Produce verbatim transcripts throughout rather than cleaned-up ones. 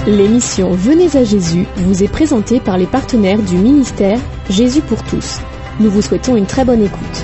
L'émission Venez à Jésus vous est présentée par les partenaires du ministère Jésus pour tous. Nous vous souhaitons une très bonne écoute.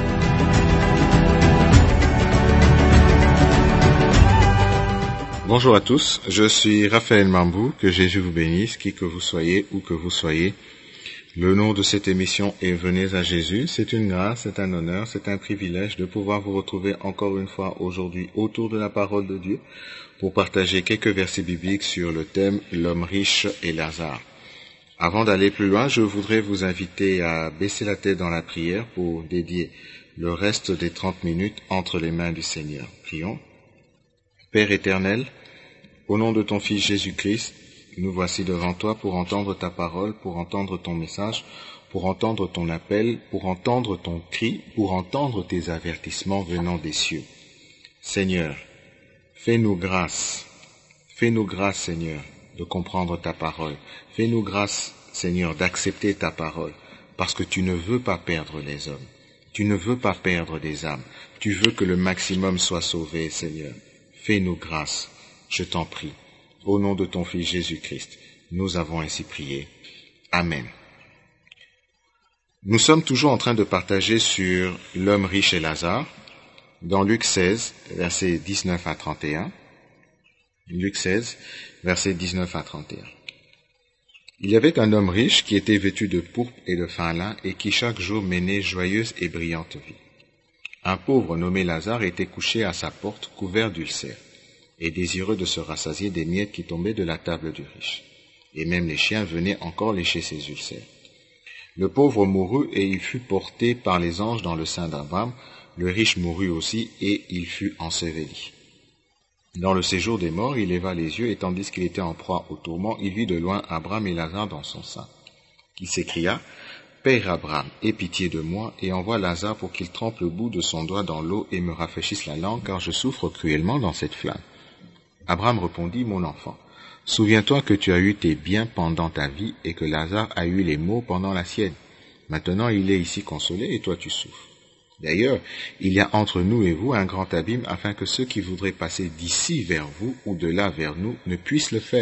Bonjour à tous, je suis Raphaël Mambou, que Jésus vous bénisse, qui que vous soyez, où que vous soyez. Le nom de cette émission est Venez à Jésus. C'est une grâce, c'est un honneur, c'est un privilège de pouvoir vous retrouver encore une fois aujourd'hui autour de la parole de Dieu pour partager quelques versets bibliques sur le thème « L'homme riche et Lazare ». Avant d'aller plus loin, je voudrais vous inviter à baisser la tête dans la prière pour dédier le reste des trente minutes entre les mains du Seigneur. Prions. Père éternel, au nom de ton Fils Jésus-Christ, nous voici devant toi pour entendre ta parole, pour entendre ton message, pour entendre ton appel, pour entendre ton cri, pour entendre tes avertissements venant des cieux. Seigneur, fais-nous grâce, fais-nous grâce, Seigneur, de comprendre ta parole. Fais-nous grâce, Seigneur, d'accepter ta parole, parce que tu ne veux pas perdre les hommes. Tu ne veux pas perdre des âmes. Tu veux que le maximum soit sauvé, Seigneur. Fais-nous grâce, je t'en prie. Au nom de ton Fils Jésus-Christ, nous avons ainsi prié. Amen. Nous sommes toujours en train de partager sur l'homme riche et Lazare, dans Luc seize, versets dix-neuf à trente et un. Luc seize, versets dix-neuf à trente et un. Il y avait un homme riche qui était vêtu de pourpre et de fin lin et qui chaque jour menait joyeuse et brillante vie. Un pauvre nommé Lazare était couché à sa porte, couvert d'ulcères, et désireux de se rassasier des miettes qui tombaient de la table du riche. Et même les chiens venaient encore lécher ses ulcères. Le pauvre mourut et il fut porté par les anges dans le sein d'Abraham. Le riche mourut aussi et il fut enseveli. Dans le séjour des morts, il leva les yeux et tandis qu'il était en proie au tourment, il vit de loin Abraham et Lazare dans son sein. Il s'écria, « Père Abraham, aie pitié de moi et envoie Lazare pour qu'il trempe le bout de son doigt dans l'eau et me rafraîchisse la langue, car je souffre cruellement dans cette flamme. » Abraham répondit, « Mon enfant, souviens-toi que tu as eu tes biens pendant ta vie et que Lazare a eu les maux pendant la sienne. Maintenant il est ici consolé et toi tu souffres. D'ailleurs, il y a entre nous et vous un grand abîme afin que ceux qui voudraient passer d'ici vers vous ou de là vers nous ne puissent le faire. »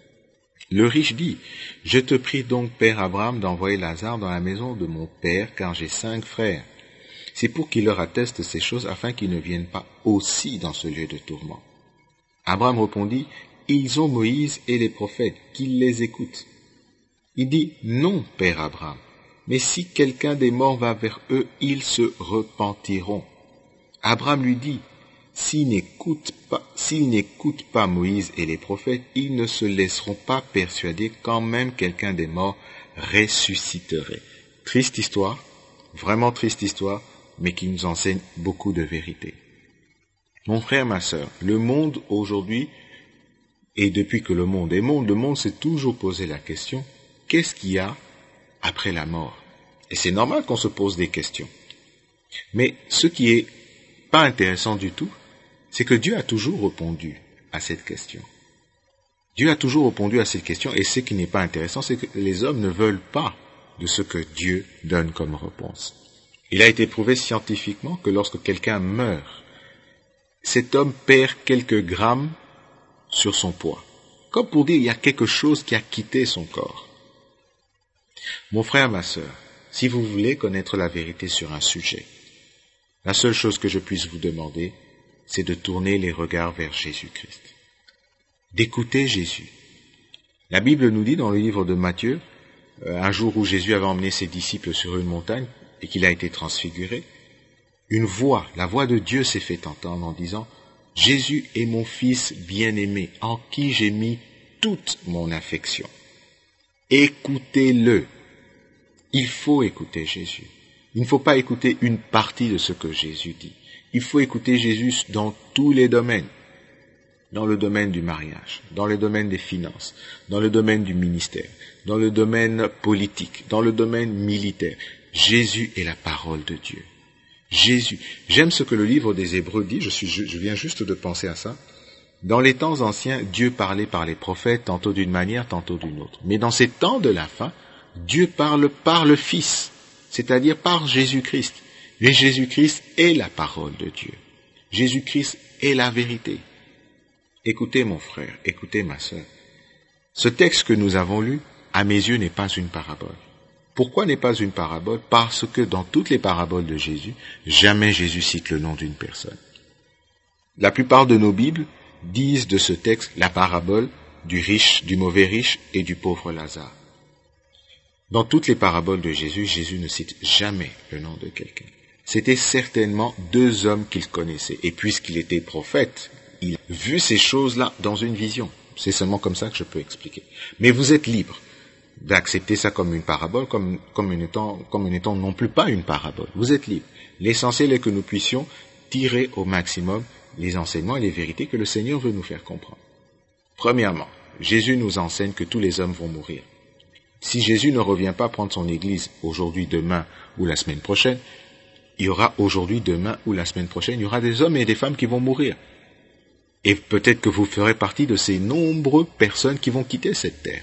Le riche dit, « Je te prie donc, Père Abraham, d'envoyer Lazare dans la maison de mon père, car j'ai cinq frères. C'est pour qu'il leur atteste ces choses afin qu'ils ne viennent pas aussi dans ce lieu de tourment. » Abraham répondit, « Ils ont Moïse et les prophètes, qu'ils les écoutent. » Il dit, « Non, Père Abraham, mais si quelqu'un des morts va vers eux, ils se repentiront. » Abraham lui dit, « S'ils n'écoutent pas, s'ils n'écoutent pas Moïse et les prophètes, ils ne se laisseront pas persuader quand même quelqu'un des morts ressusciterait. » Triste histoire, vraiment triste histoire, mais qui nous enseigne beaucoup de vérité. Mon frère, ma sœur, le monde aujourd'hui, et depuis que le monde est monde, le monde s'est toujours posé la question, qu'est-ce qu'il y a après la mort? Et c'est normal qu'on se pose des questions. Mais ce qui est pas intéressant du tout, c'est que Dieu a toujours répondu à cette question. Dieu a toujours répondu à cette question, et ce qui n'est pas intéressant, c'est que les hommes ne veulent pas de ce que Dieu donne comme réponse. Il a été prouvé scientifiquement que lorsque quelqu'un meurt, cet homme perd quelques grammes sur son poids. Comme pour dire, il y a quelque chose qui a quitté son corps. Mon frère, ma sœur, si vous voulez connaître la vérité sur un sujet, la seule chose que je puisse vous demander, c'est de tourner les regards vers Jésus-Christ. D'écouter Jésus. La Bible nous dit dans le livre de Matthieu, un jour où Jésus avait emmené ses disciples sur une montagne et qu'il a été transfiguré, une voix, la voix de Dieu s'est fait entendre en disant « Jésus est mon Fils bien-aimé, en qui j'ai mis toute mon affection. Écoutez-le. » Il faut écouter Jésus. Il ne faut pas écouter une partie de ce que Jésus dit. Il faut écouter Jésus dans tous les domaines. Dans le domaine du mariage, dans le domaine des finances, dans le domaine du ministère, dans le domaine politique, dans le domaine militaire. Jésus est la parole de Dieu. Jésus. J'aime ce que le livre des Hébreux dit, je, suis, je viens juste de penser à ça. Dans les temps anciens, Dieu parlait par les prophètes, tantôt d'une manière, tantôt d'une autre. Mais dans ces temps de la fin, Dieu parle par le Fils, c'est-à-dire par Jésus-Christ. Et Jésus-Christ est la parole de Dieu. Jésus-Christ est la vérité. Écoutez mon frère, écoutez ma sœur. Ce texte que nous avons lu, à mes yeux, n'est pas une parabole. Pourquoi n'est pas une parabole? Parce que dans toutes les paraboles de Jésus, jamais Jésus cite le nom d'une personne. La plupart de nos Bibles disent de ce texte la parabole du riche, du mauvais riche et du pauvre Lazare. Dans toutes les paraboles de Jésus, Jésus ne cite jamais le nom de quelqu'un. C'était certainement deux hommes qu'il connaissait. Et puisqu'il était prophète, il a vu ces choses-là dans une vision. C'est seulement comme ça que je peux expliquer. Mais vous êtes libre d'accepter ça comme une parabole, comme, comme une étant, comme une étant non plus pas une parabole. Vous êtes libre. L'essentiel est que nous puissions tirer au maximum les enseignements et les vérités que le Seigneur veut nous faire comprendre. Premièrement, Jésus nous enseigne que tous les hommes vont mourir. Si Jésus ne revient pas prendre son Église aujourd'hui, demain ou la semaine prochaine, il y aura aujourd'hui, demain ou la semaine prochaine, il y aura des hommes et des femmes qui vont mourir. Et peut-être que vous ferez partie de ces nombreuses personnes qui vont quitter cette terre.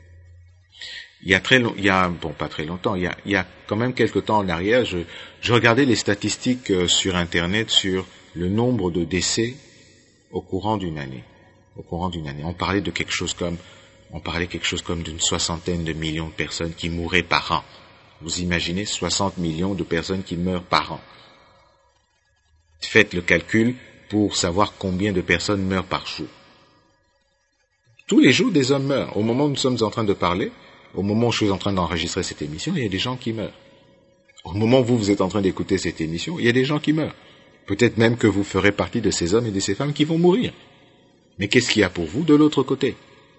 Il y a très long, il y a, bon, pas très longtemps, il y a, il y a quand même quelque temps en arrière, je, je regardais les statistiques sur Internet sur le nombre de décès au courant d'une année. Au courant d'une année. On parlait de quelque chose comme, on parlait quelque chose comme d'une soixantaine de millions de personnes qui mouraient par an. Vous imaginez soixante millions de personnes qui meurent par an. Faites le calcul pour savoir combien de personnes meurent par jour. Tous les jours, des hommes meurent. Au moment où nous sommes en train de parler, au moment où je suis en train d'enregistrer cette émission, il y a des gens qui meurent. Au moment où vous, vous êtes en train d'écouter cette émission, il y a des gens qui meurent. Peut-être même que vous ferez partie de ces hommes et de ces femmes qui vont mourir. Mais qu'est-ce qu'il y a pour vous de l'autre côté?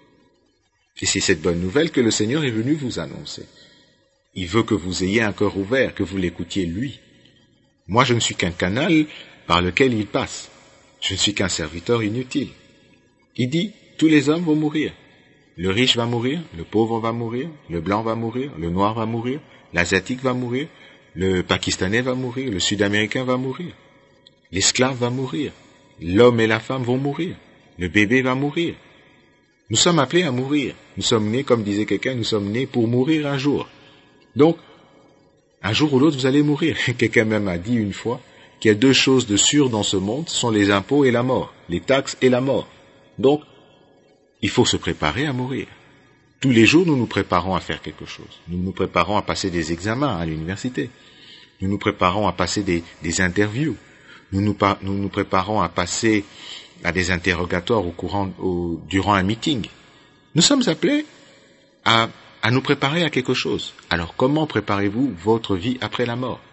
Et c'est cette bonne nouvelle que le Seigneur est venu vous annoncer. Il veut que vous ayez un cœur ouvert, que vous l'écoutiez lui. Moi, je ne suis qu'un canal par lequel il passe. Je ne suis qu'un serviteur inutile. Il dit, tous les hommes vont mourir. Le riche va mourir, le pauvre va mourir, le blanc va mourir, le noir va mourir, l'asiatique va mourir, le pakistanais va mourir, le sud-américain va mourir, l'esclave va mourir, l'homme et la femme vont mourir, le bébé va mourir. Nous sommes appelés à mourir. Nous sommes nés, comme disait quelqu'un, nous sommes nés pour mourir un jour. Donc, un jour ou l'autre, vous allez mourir. Quelqu'un même a dit une fois qu'il y a deux choses de sûres dans ce monde, ce sont les impôts et la mort, les taxes et la mort. Donc, il faut se préparer à mourir. Tous les jours, nous nous préparons à faire quelque chose. Nous nous préparons à passer des examens à l'université. Nous nous préparons à passer des, des interviews. Nous nous, nous nous préparons à passer à des interrogatoires au courant, au, durant un meeting. Nous sommes appelés à, à nous préparer à quelque chose. Alors, comment préparez-vous votre vie après la mort?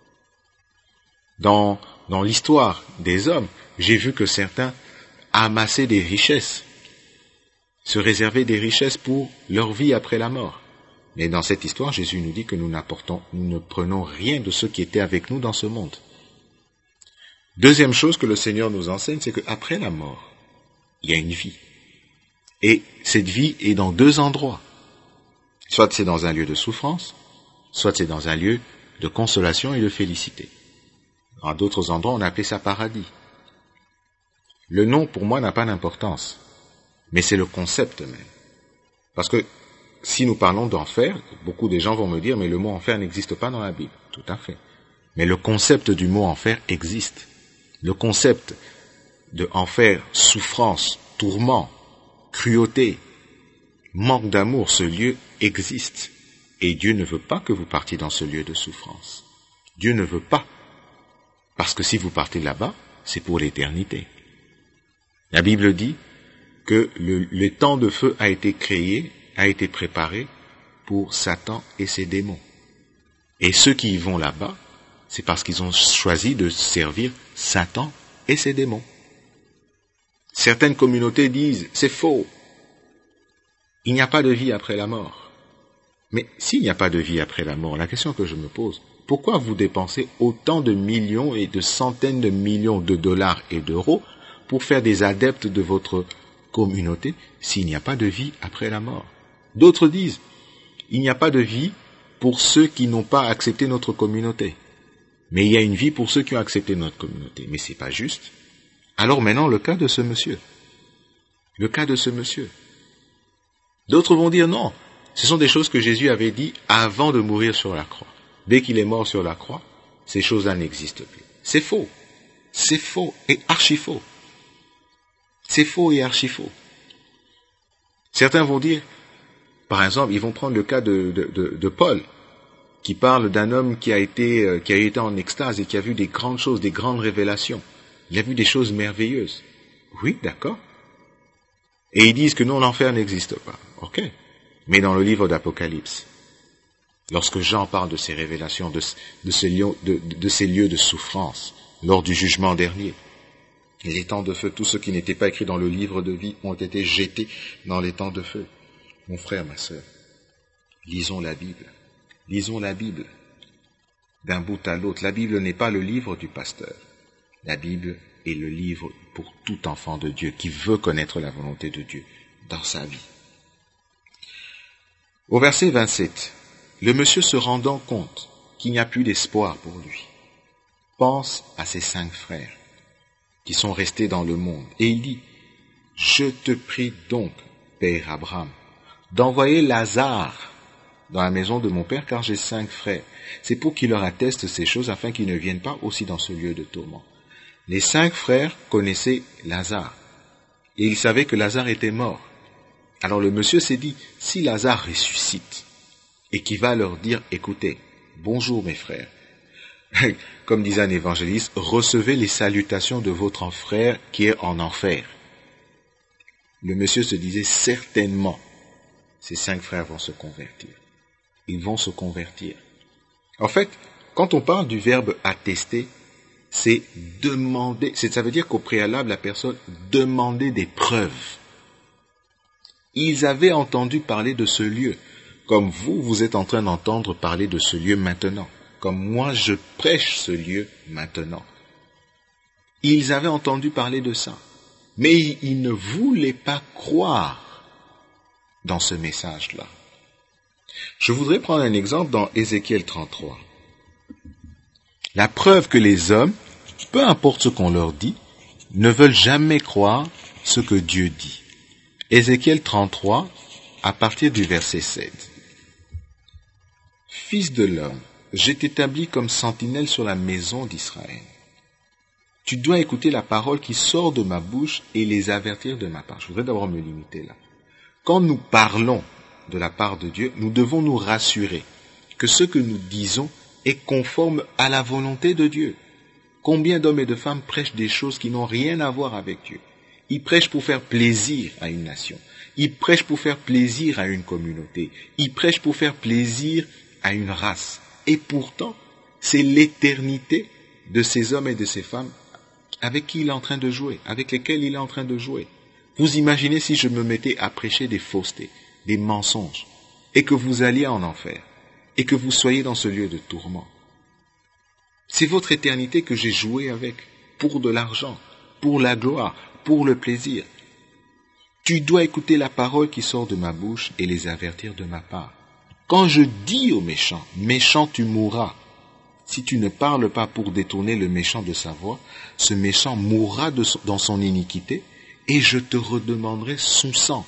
Dans, dans l'histoire des hommes, j'ai vu que certains amassaient des richesses, se réservaient des richesses pour leur vie après la mort. Mais dans cette histoire, Jésus nous dit que nous n'apportons, nous ne prenons rien de ceux qui étaient avec nous dans ce monde. Deuxième chose que le Seigneur nous enseigne, c'est qu'après la mort, il y a une vie. Et cette vie est dans deux endroits. Soit c'est dans un lieu de souffrance, soit c'est dans un lieu de consolation et de félicité. À d'autres endroits, on appelait ça paradis. Le nom, pour moi, n'a pas d'importance, mais c'est le concept même. Parce que si nous parlons d'enfer, beaucoup de gens vont me dire, mais le mot enfer n'existe pas dans la Bible. Tout à fait. Mais le concept du mot enfer existe. Le concept de enfer, souffrance, tourment, cruauté, manque d'amour, ce lieu existe. Et Dieu ne veut pas que vous partiez dans ce lieu de souffrance. Dieu ne veut pas. Parce que si vous partez là-bas, c'est pour l'éternité. La Bible dit que le, le temps de feu a été créé, a été préparé pour Satan et ses démons. Et ceux qui y vont là-bas, c'est parce qu'ils ont choisi de servir Satan et ses démons. Certaines communautés disent, c'est faux. Il n'y a pas de vie après la mort. Mais s'il n'y a pas de vie après la mort, la question que je me pose, pourquoi vous dépensez autant de millions et de centaines de millions de dollars et d'euros pour faire des adeptes de votre communauté s'il n'y a pas de vie après la mort? D'autres disent, il n'y a pas de vie pour ceux qui n'ont pas accepté notre communauté. Mais il y a une vie pour ceux qui ont accepté notre communauté. Mais c'est pas juste. Alors maintenant, le cas de ce monsieur. Le cas de ce monsieur. D'autres vont dire non. Ce sont des choses que Jésus avait dit avant de mourir sur la croix. Dès qu'il est mort sur la croix, ces choses-là n'existent plus. C'est faux. C'est faux et archi faux. C'est faux et archi faux. Certains vont dire, par exemple, ils vont prendre le cas de, de, de, de Paul, qui parle d'un homme qui a été, euh, qui a été en extase et qui a vu des grandes choses, des grandes révélations. Il a vu des choses merveilleuses. Oui, d'accord. Et ils disent que non, l'enfer n'existe pas. Ok. Mais dans le livre d'Apocalypse, lorsque Jean parle de ces révélations, de, de, ces lieux, de, de ces lieux de souffrance, lors du jugement dernier, les temps de feu, tous ceux qui n'étaient pas écrits dans le livre de vie ont été jetés dans les temps de feu. Mon frère, ma sœur, lisons la Bible. Lisons la Bible d'un bout à l'autre. La Bible n'est pas le livre du pasteur. La Bible est le livre pour tout enfant de Dieu qui veut connaître la volonté de Dieu dans sa vie. Au verset vingt-sept, le monsieur se rendant compte qu'il n'y a plus d'espoir pour lui, pense à ses cinq frères qui sont restés dans le monde et il dit, « Je te prie donc, Père Abraham, d'envoyer Lazare dans la maison de mon père, car j'ai cinq frères. C'est pour qu'il leur atteste ces choses, afin qu'ils ne viennent pas aussi dans ce lieu de tourment. » Les cinq frères connaissaient Lazare, et ils savaient que Lazare était mort. Alors le monsieur s'est dit, si Lazare ressuscite, et qu'il va leur dire, écoutez, bonjour mes frères, comme disait un évangéliste, recevez les salutations de votre frère qui est en enfer. Le monsieur se disait, certainement, ces cinq frères vont se convertir. Ils vont se convertir. En fait, quand on parle du verbe attester, c'est demander, c'est, ça veut dire qu'au préalable, la personne demandait des preuves. Ils avaient entendu parler de ce lieu, comme vous, vous êtes en train d'entendre parler de ce lieu maintenant, comme moi, je prêche ce lieu maintenant. Ils avaient entendu parler de ça, mais ils, ils ne voulaient pas croire dans ce message-là. Je voudrais prendre un exemple dans Ézéchiel trente-trois. La preuve que les hommes, peu importe ce qu'on leur dit, ne veulent jamais croire ce que Dieu dit. Ézéchiel trente-trois, à partir du verset sept. « Fils de l'homme, je t'établis comme sentinelle sur la maison d'Israël. Tu dois écouter la parole qui sort de ma bouche et les avertir de ma part. » Je voudrais d'abord me limiter là. Quand nous parlons de la part de Dieu, nous devons nous rassurer que ce que nous disons est conforme à la volonté de Dieu. Combien d'hommes et de femmes prêchent des choses qui n'ont rien à voir avec Dieu? Ils prêchent pour faire plaisir à une nation. Ils prêchent pour faire plaisir à une communauté. Ils prêchent pour faire plaisir à une race. Et pourtant, c'est l'éternité de ces hommes et de ces femmes avec qui il est en train de jouer, avec lesquels il est en train de jouer. Vous imaginez si je me mettais à prêcher des faussetés, des mensonges, et que vous alliez en enfer, et que vous soyez dans ce lieu de tourment. C'est votre éternité que j'ai joué avec, pour de l'argent, pour la gloire, pour le plaisir. Tu dois écouter la parole qui sort de ma bouche et les avertir de ma part. Quand je dis au méchant, méchant tu mourras, si tu ne parles pas pour détourner le méchant de sa voie, ce méchant mourra de son, dans son iniquité, et je te redemanderai son sang.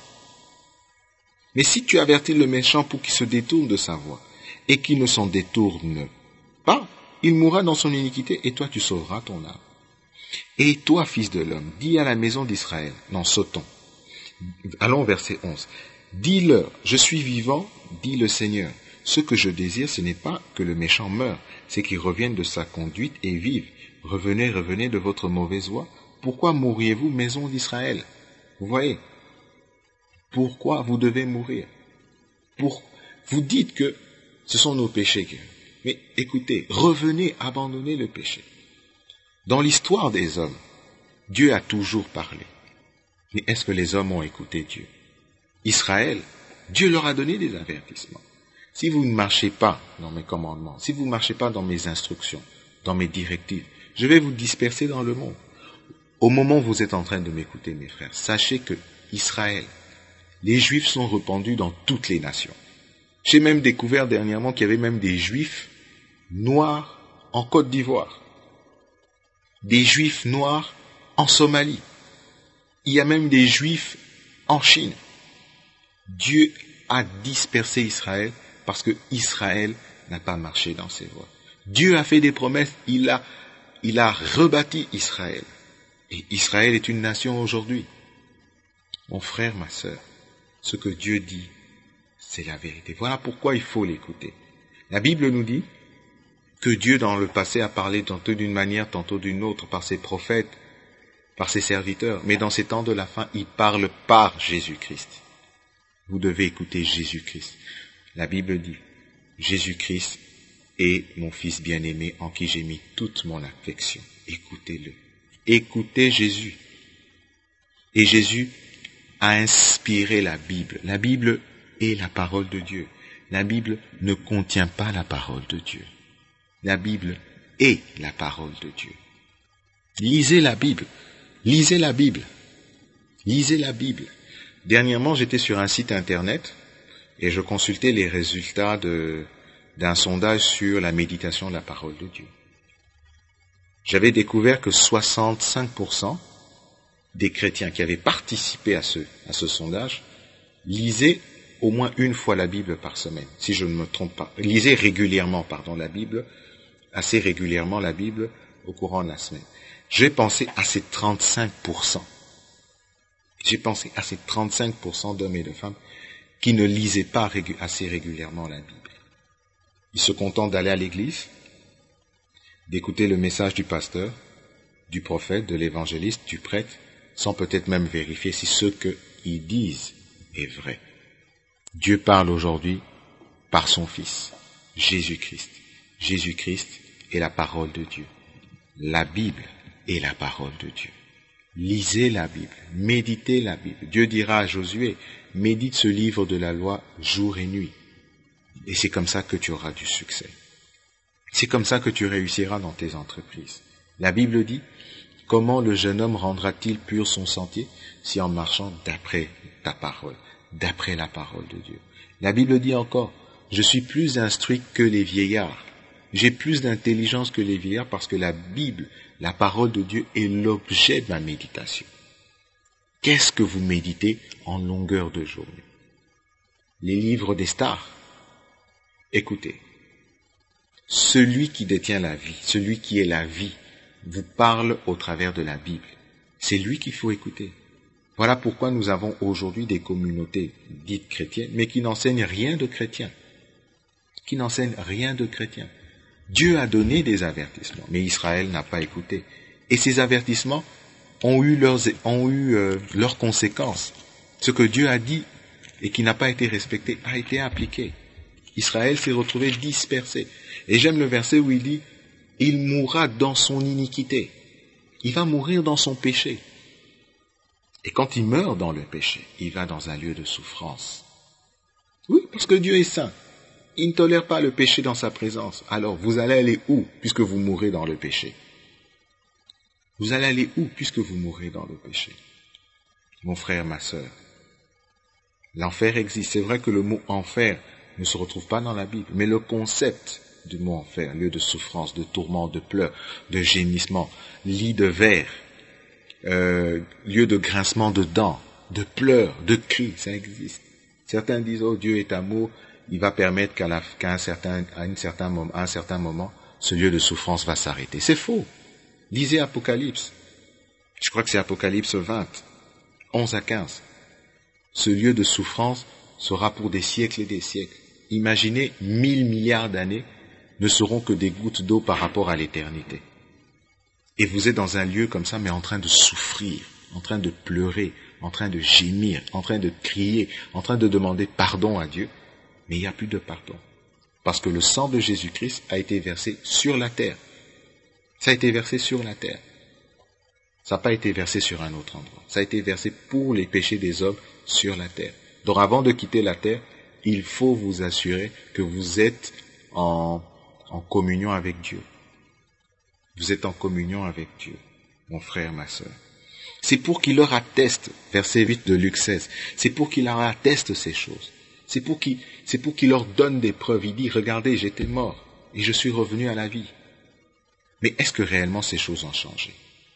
Mais si tu avertis le méchant pour qu'il se détourne de sa voie, et qu'il ne s'en détourne pas, il mourra dans son iniquité, et toi tu sauveras ton âme. Et toi, fils de l'homme, dis à la maison d'Israël, non, sautons. Allons au verset onze. Dis-leur, je suis vivant, dit le Seigneur. Ce que je désire, ce n'est pas que le méchant meure, c'est qu'il revienne de sa conduite et vive. Revenez, revenez de votre mauvaise voie. Pourquoi mourriez-vous, maison d'Israël? Vous voyez? Pourquoi vous devez mourir? Pour... Vous dites que ce sont nos péchés. Mais écoutez, revenez, abandonnez le péché. Dans l'histoire des hommes, Dieu a toujours parlé. Mais est-ce que les hommes ont écouté Dieu? Israël, Dieu leur a donné des avertissements. Si vous ne marchez pas dans mes commandements, si vous ne marchez pas dans mes instructions, dans mes directives, je vais vous disperser dans le monde. Au moment où vous êtes en train de m'écouter, mes frères, sachez que Israël, les Juifs sont répandus dans toutes les nations. J'ai même découvert dernièrement qu'il y avait même des Juifs noirs en Côte d'Ivoire, des Juifs noirs en Somalie. Il y a même des Juifs en Chine. Dieu a dispersé Israël parce que Israël n'a pas marché dans ses voies. Dieu a fait des promesses, il a, il a rebâti Israël. Et Israël est une nation aujourd'hui. Mon frère, ma sœur, Ce que Dieu dit, c'est la vérité. Voilà pourquoi il faut l'écouter. La Bible nous dit que Dieu dans le passé a parlé tantôt d'une manière, tantôt d'une autre, par ses prophètes, par ses serviteurs. Mais dans ces temps de la fin, il parle par Jésus-Christ. Vous devez écouter Jésus-Christ. La Bible dit, Jésus-Christ est mon Fils bien-aimé en qui j'ai mis toute mon affection. Écoutez-le. Écoutez Jésus. Et Jésus a inspiré la Bible. La Bible est la parole de Dieu. La Bible ne contient pas la parole de Dieu. La Bible est la parole de Dieu. Lisez la Bible. Lisez la Bible. Lisez la Bible. Dernièrement, j'étais sur un site internet et je consultais les résultats de, d'un sondage sur la méditation de la parole de Dieu. J'avais découvert que soixante-cinq pour cent des chrétiens qui avaient participé à ce, à ce sondage lisaient au moins une fois la Bible par semaine, si je ne me trompe pas. Lisaient régulièrement, pardon, la Bible, assez régulièrement la Bible au courant de la semaine. J'ai pensé à ces trente-cinq pour cent. J'ai pensé à ces trente-cinq pour cent d'hommes et de femmes qui ne lisaient pas régu- assez régulièrement la Bible. Ils se contentent d'aller à l'église, d'écouter le message du pasteur, du prophète, de l'évangéliste, du prêtre, sans peut-être même vérifier si ce qu'ils disent est vrai. Dieu parle aujourd'hui par son Fils, Jésus-Christ. Jésus-Christ est la parole de Dieu. La Bible est la parole de Dieu. Lisez la Bible, méditez la Bible. Dieu dira à Josué, médite ce livre de la loi jour et nuit. Et c'est comme ça que tu auras du succès. C'est comme ça que tu réussiras dans tes entreprises. La Bible dit, comment le jeune homme rendra-t-il pur son sentier si en marchant d'après ta parole, d'après la parole de Dieu. La Bible dit encore, je suis plus instruit que les vieillards. J'ai plus d'intelligence que les vieillards parce que la Bible, la parole de Dieu est l'objet de ma méditation. Qu'est-ce que vous méditez en longueur de journée? Les livres des stars. Écoutez, celui qui détient la vie, celui qui est la vie, vous parle au travers de la Bible. C'est lui qu'il faut écouter. Voilà pourquoi nous avons aujourd'hui des communautés dites chrétiennes, mais qui n'enseignent rien de chrétien. Qui n'enseignent rien de chrétien. Dieu a donné des avertissements, mais Israël n'a pas écouté. Et ces avertissements ont eu leurs, ont eu, euh, leurs conséquences. Ce que Dieu a dit et qui n'a pas été respecté a été appliqué. Israël s'est retrouvé dispersé. Et j'aime le verset où il dit, il mourra dans son iniquité. Il va mourir dans son péché. Et quand il meurt dans le péché, il va dans un lieu de souffrance. Oui, parce que Dieu est saint. Il ne tolère pas le péché dans sa présence. Alors, vous allez aller où, puisque vous mourrez dans le péché? Vous allez aller où, puisque vous mourrez dans le péché? Mon frère, ma sœur, l'enfer existe. C'est vrai que le mot enfer ne se retrouve pas dans la Bible, mais le concept du mot enfer, lieu de souffrance, de tourment, de pleurs, de gémissement, lit de verre, euh, lieu de grincement de dents, de pleurs, de cris, ça existe. Certains disent, oh, Dieu est amour, il va permettre qu'à, la, qu'à un certain, à, une certain moment, à un certain moment, ce lieu de souffrance va s'arrêter. C'est faux. Lisez Apocalypse. Je crois que c'est Apocalypse vingt, onze à quinze. Ce lieu de souffrance sera pour des siècles et des siècles. Imaginez, mille milliards d'années ne seront que des gouttes d'eau par rapport à l'éternité. Et vous êtes dans un lieu comme ça, mais en train de souffrir, en train de pleurer, en train de gémir, en train de crier, en train de demander pardon à Dieu. Mais il n'y a plus de pardon. Parce que le sang de Jésus-Christ a été versé sur la terre. Ça a été versé sur la terre. Ça n'a pas été versé sur un autre endroit. Ça a été versé pour les péchés des hommes sur la terre. Donc avant de quitter la terre, il faut vous assurer que vous êtes en, en communion avec Dieu. Vous êtes en communion avec Dieu, mon frère, ma sœur. C'est pour qu'il leur atteste, verset huit de Luc seize, c'est pour qu'il leur atteste ces choses. C'est pour qu'il, c'est pour qu'il leur donne des preuves. Il dit, regardez, j'étais mort et je suis revenu à la vie. Mais est-ce que réellement ces choses ont changé?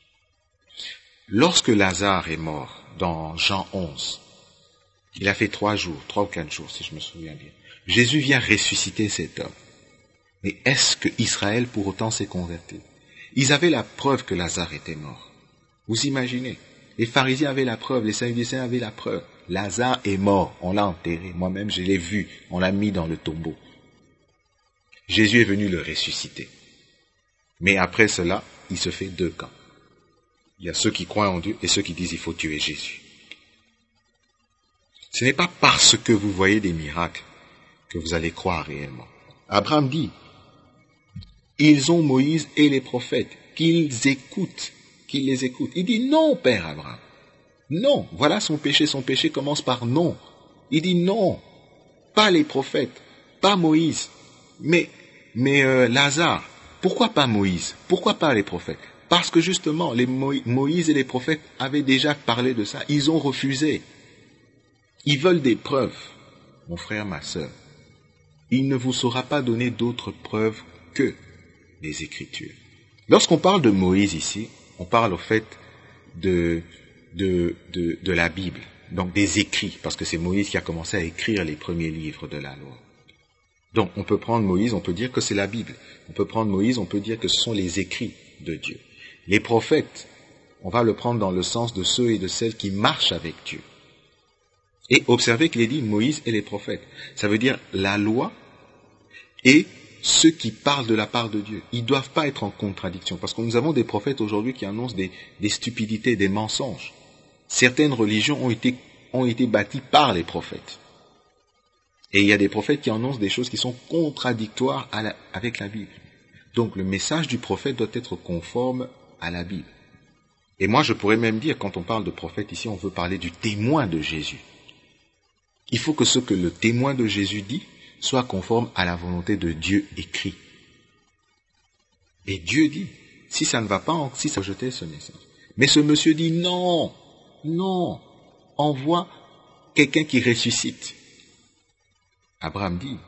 Lorsque Lazare est mort, dans Jean onze, il a fait trois jours, trois ou quatre jours, si je me souviens bien. Jésus vient ressusciter cet homme. Mais est-ce que Israël, pour autant, s'est converti? Ils avaient la preuve que Lazare était mort. Vous imaginez? Les pharisiens avaient la preuve, les sadducéens avaient la preuve. Lazare est mort, on l'a enterré. Moi-même, je l'ai vu, on l'a mis dans le tombeau. Jésus est venu le ressusciter. Mais après cela, il se fait deux camps. Il y a ceux qui croient en Dieu et ceux qui disent il faut tuer Jésus. Ce n'est pas parce que vous voyez des miracles que vous allez croire réellement. Abraham dit, ils ont Moïse et les prophètes, qu'ils écoutent, qu'ils les écoutent. Il dit non, Père Abraham. Non, voilà son péché. Son péché commence par non. Il dit non, pas les prophètes, pas Moïse, mais, mais euh, Lazare. Pourquoi pas Moïse? Pourquoi pas les prophètes? Parce que justement, les Mo- Moïse et les prophètes avaient déjà parlé de ça. Ils ont refusé. Ils veulent des preuves. Mon frère, ma sœur, il ne vous sera pas donné d'autres preuves que les Écritures. Lorsqu'on parle de Moïse ici, on parle au fait de, de, de, de la Bible, donc des écrits, parce que c'est Moïse qui a commencé à écrire les premiers livres de la loi. Donc on peut prendre Moïse, on peut dire que c'est la Bible. On peut prendre Moïse, on peut dire que ce sont les écrits de Dieu. Les prophètes, on va le prendre dans le sens de ceux et de celles qui marchent avec Dieu. Et observez qu'il est dit Moïse et les prophètes. Ça veut dire la loi et ceux qui parlent de la part de Dieu. Ils ne doivent pas être en contradiction. Parce que nous avons des prophètes aujourd'hui qui annoncent des, des stupidités, des mensonges. Certaines religions ont été, ont été bâties par les prophètes. Et il y a des prophètes qui annoncent des choses qui sont contradictoires à la, avec la Bible. Donc le message du prophète doit être conforme à la Bible. Et moi je pourrais même dire, quand on parle de prophète ici, on veut parler du témoin de Jésus. Il faut que ce que le témoin de Jésus dit soit conforme à la volonté de Dieu écrit. Et Dieu dit, si ça ne va pas, si ça rejeter ce message. Mais ce monsieur dit, non, non, envoie quelqu'un qui ressuscite. Abraham dit,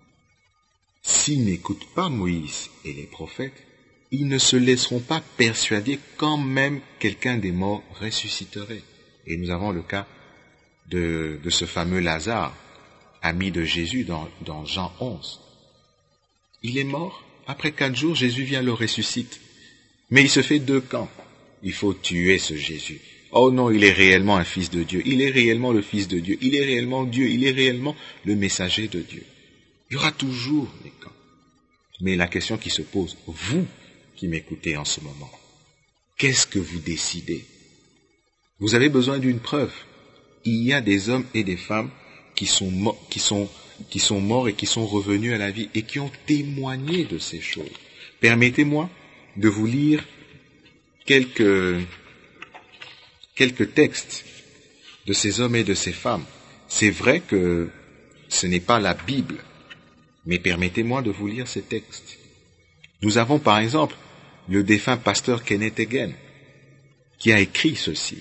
s'ils n'écoutent pas Moïse et les prophètes, ils ne se laisseront pas persuader quand même quelqu'un des morts ressusciterait. Et nous avons le cas de, de ce fameux Lazare, ami de Jésus dans, dans Jean onze. Il est mort, après quatre jours, Jésus vient le ressuscite. Mais il se fait deux camps. Il faut tuer ce Jésus. Oh non, il est réellement un fils de Dieu. Il est réellement le fils de Dieu. Il est réellement Dieu. Il est réellement le messager de Dieu. Il y aura toujours des camps. Mais la question qui se pose, vous qui m'écoutez en ce moment, qu'est-ce que vous décidez? Vous avez besoin d'une preuve. Il y a des hommes et des femmes qui sont, mo- qui sont, qui sont morts et qui sont revenus à la vie et qui ont témoigné de ces choses. Permettez-moi de vous lire quelques, quelques textes de ces hommes et de ces femmes. C'est vrai que ce n'est pas la Bible, mais permettez-moi de vous lire ces textes. Nous avons par exemple le défunt pasteur Kenneth Hagin qui a écrit ceci.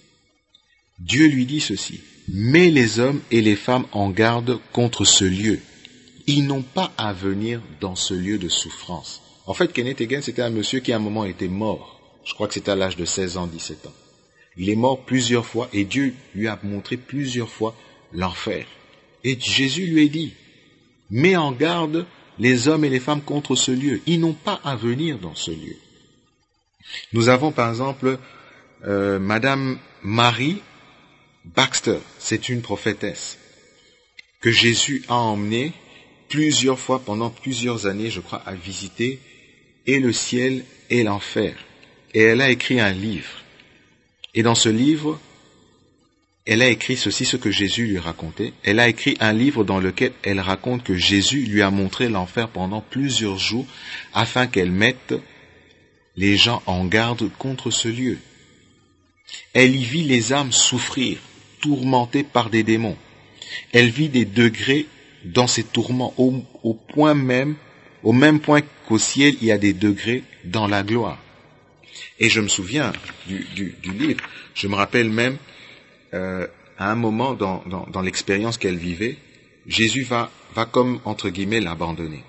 Dieu lui dit ceci: mets les hommes et les femmes en garde contre ce lieu. Ils n'ont pas à venir dans ce lieu de souffrance. En fait, Kenneth Hagin, c'était un monsieur qui à un moment était mort. Je crois que c'était à l'âge de seize ans, dix-sept ans. Il est mort plusieurs fois et Dieu lui a montré plusieurs fois l'enfer. Et Jésus lui a dit, mets en garde les hommes et les femmes contre ce lieu. Ils n'ont pas à venir dans ce lieu. Nous avons par exemple euh, Madame Marie Baxter, c'est une prophétesse que Jésus a emmenée plusieurs fois pendant plusieurs années, je crois, à visiter et le ciel et l'enfer. Et elle a écrit un livre. Et dans ce livre, elle a écrit ceci, ce que Jésus lui racontait. Elle a écrit un livre dans lequel elle raconte que Jésus lui a montré l'enfer pendant plusieurs jours afin qu'elle mette les gens en garde contre ce lieu. Elle y vit les âmes souffrir, tourmentées par des démons. Elle vit des degrés dans ces tourments, au, au point même, au même point qu'au ciel, il y a des degrés dans la gloire. Et je me souviens du, du, du livre, je me rappelle même, euh, à un moment dans, dans, dans l'expérience qu'elle vivait, Jésus va, va comme, entre guillemets, l'abandonner.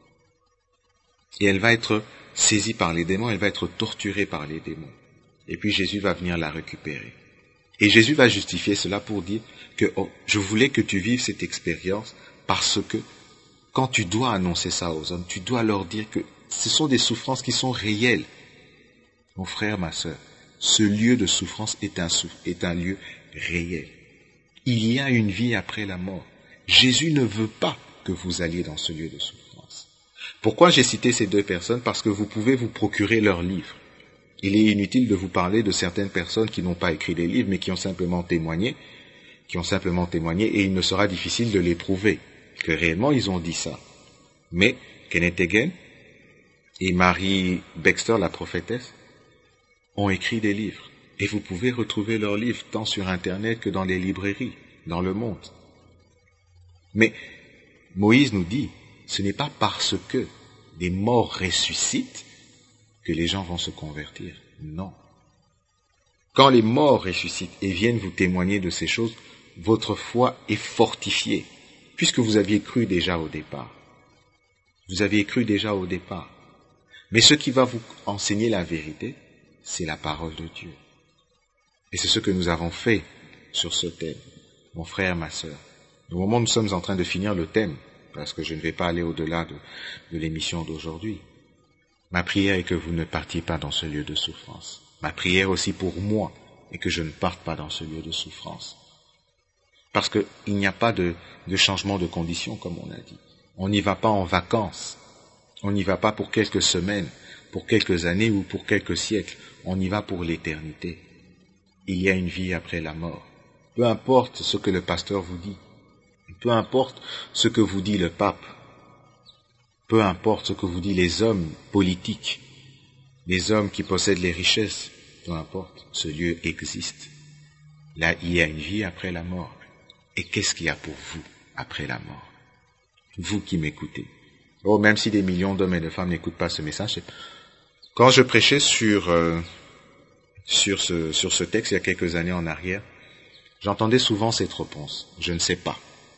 Et elle va être saisie par les démons, elle va être torturée par les démons. Et puis Jésus va venir la récupérer. Et Jésus va justifier cela pour dire que oh, je voulais que tu vives cette expérience parce que quand tu dois annoncer ça aux hommes, tu dois leur dire que ce sont des souffrances qui sont réelles. Mon frère, ma sœur, ce lieu de souffrance est un, est un lieu réel. Il y a une vie après la mort. Jésus ne veut pas que vous alliez dans ce lieu de souffrance. Pourquoi j'ai cité ces deux personnes? Parce que vous pouvez vous procurer leurs livres. Il est inutile de vous parler de certaines personnes qui n'ont pas écrit des livres, mais qui ont simplement témoigné, qui ont simplement témoigné, et il ne sera difficile de les prouver, que réellement ils ont dit ça. Mais Kenneth Hagin et Mary Baxter, la prophétesse, ont écrit des livres. Et vous pouvez retrouver leurs livres tant sur Internet que dans les librairies, dans le monde. Mais Moïse nous dit, ce n'est pas parce que des morts ressuscitent que les gens vont se convertir. Non. Quand les morts ressuscitent et viennent vous témoigner de ces choses, votre foi est fortifiée, puisque vous aviez cru déjà au départ. Vous aviez cru déjà au départ. Mais ce qui va vous enseigner la vérité, c'est la parole de Dieu. Et c'est ce que nous avons fait sur ce thème, mon frère, ma sœur. Au moment où nous sommes en train de finir le thème, parce que je ne vais pas aller au-delà de, de l'émission d'aujourd'hui, ma prière est que vous ne partiez pas dans ce lieu de souffrance. Ma prière aussi pour moi est que je ne parte pas dans ce lieu de souffrance. Parce qu'il n'y a pas de, de changement de conditions, comme on a dit. On n'y va pas en vacances. On n'y va pas pour quelques semaines, pour quelques années ou pour quelques siècles. On y va pour l'éternité. Il y a une vie après la mort. Peu importe ce que le pasteur vous dit. Peu importe ce que vous dit le pape. Peu importe ce que vous dit les hommes politiques. Les hommes qui possèdent les richesses. Peu importe. Ce lieu existe. Là, il y a une vie après la mort. Et qu'est-ce qu'il y a pour vous après la mort? Vous qui m'écoutez. Oh, même si des millions d'hommes et de femmes n'écoutent pas ce message, c'est... Quand je prêchais sur, euh, sur, ce, sur ce texte il y a quelques années en arrière, j'entendais souvent cette réponse. Je ne sais pas.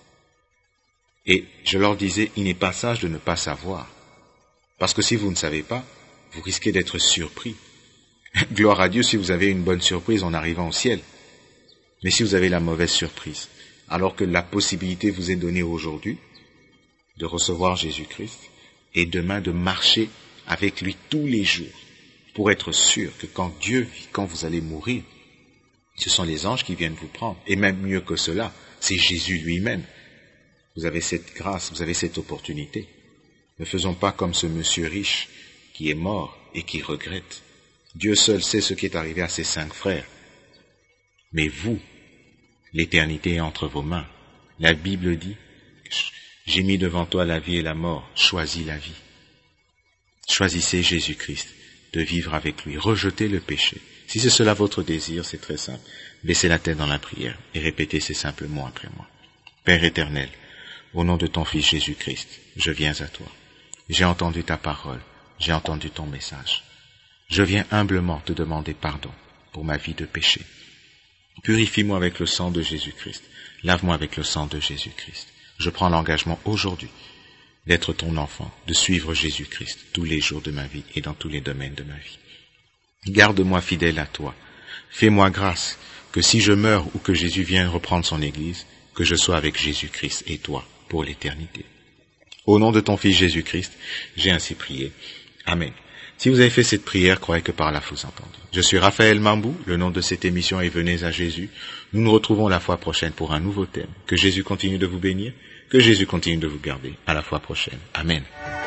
Et je leur disais, il n'est pas sage de ne pas savoir. Parce que si vous ne savez pas, vous risquez d'être surpris. Gloire à Dieu si vous avez une bonne surprise en arrivant au ciel. Mais si vous avez la mauvaise surprise, alors que la possibilité vous est donnée aujourd'hui de recevoir Jésus-Christ et demain de marcher avec lui tous les jours pour être sûr que quand Dieu vit, quand vous allez mourir, ce sont les anges qui viennent vous prendre. Et même mieux que cela, c'est Jésus lui-même. Vous avez cette grâce, vous avez cette opportunité. Ne faisons pas comme ce monsieur riche qui est mort et qui regrette. Dieu seul sait ce qui est arrivé à ses cinq frères. Mais vous, l'éternité est entre vos mains. La Bible dit, j'ai mis devant toi la vie et la mort, choisis la vie. Choisissez Jésus-Christ, de vivre avec lui, rejetez le péché. Si c'est cela votre désir, c'est très simple. Baissez la tête dans la prière et répétez ces simples mots après moi. Père éternel, au nom de ton Fils Jésus-Christ, je viens à toi. J'ai entendu ta parole, j'ai entendu ton message. Je viens humblement te demander pardon pour ma vie de péché. Purifie-moi avec le sang de Jésus-Christ. Lave-moi avec le sang de Jésus-Christ. Je prends l'engagement aujourd'hui d'être ton enfant, de suivre Jésus-Christ tous les jours de ma vie et dans tous les domaines de ma vie. Garde-moi fidèle à toi. Fais-moi grâce que si je meurs ou que Jésus vienne reprendre son Église, que je sois avec Jésus-Christ et toi pour l'éternité. Au nom de ton Fils Jésus-Christ, j'ai ainsi prié. Amen. Si vous avez fait cette prière, croyez que par là vous entendez. Je suis Raphaël Mambou, le nom de cette émission est Venez à Jésus. Nous nous retrouvons la fois prochaine pour un nouveau thème. Que Jésus continue de vous bénir, que Jésus continue de vous garder. À la fois prochaine. Amen.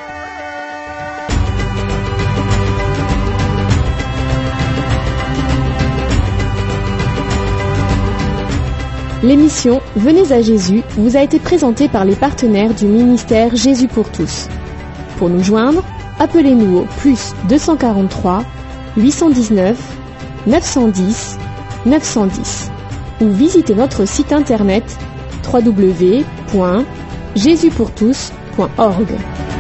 L'émission Venez à Jésus vous a été présentée par les partenaires du ministère Jésus pour tous. Pour nous joindre, appelez-nous au plus deux cent quarante-trois, huit cent dix-neuf, neuf cent dix, neuf cent dix ou visitez notre site internet w w w point jésus pour tous point org.